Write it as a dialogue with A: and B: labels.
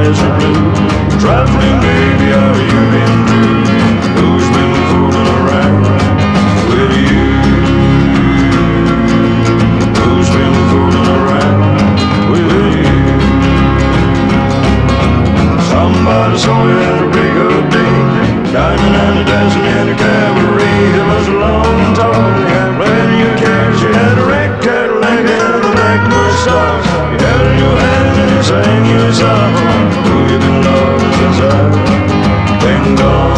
A: eyes are blue. Traveling baby, are you been through? Who's been fooling around with you? Who's been fooling around with you? Somebody saw you at a big old day, dining and a dancing in a cabaret. It was a long and tall, and playing your cards. You had a red Cadillac and a black mustache. You had in your hand and you sang you a song. Who you been loving since I've been gone?